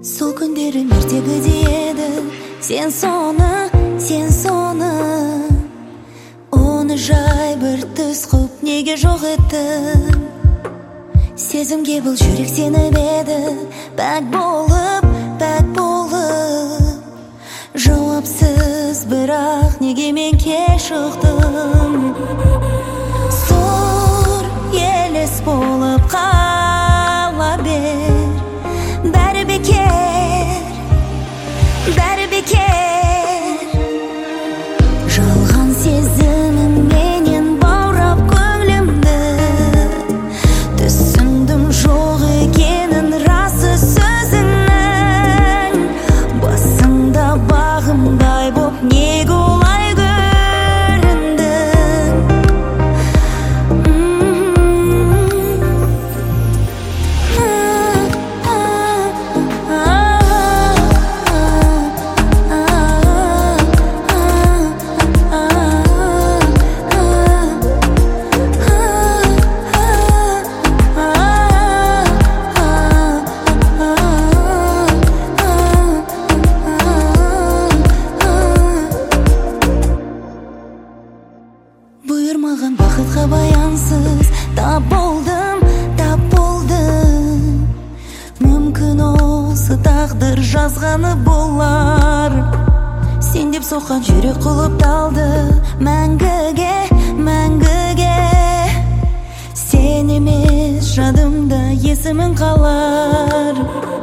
Сол күндерім ертегіде еді. Сен соны оны жай бір түс қып неге жоқ еттің? Сезімге бұл жүрек сеніп еді. Пәк болып жауапсыз, бірақ неге мен кеш шықтым? Сұр елес болып қала бер. Бәрі бекер, жалған сезімім менен баурап көңілімді. Түсіндім жоқ екенін расы сөзіңнің. Басында бағымдай боп неге олай көріндің? Бұйырмаған бақытқа баянсыз тап болдым. Мүмкін осы тағдыр жазғаны болар. Сен деп соққан жүрек құлып талды мәңгіге. Сен емес жадымда есімің қалар.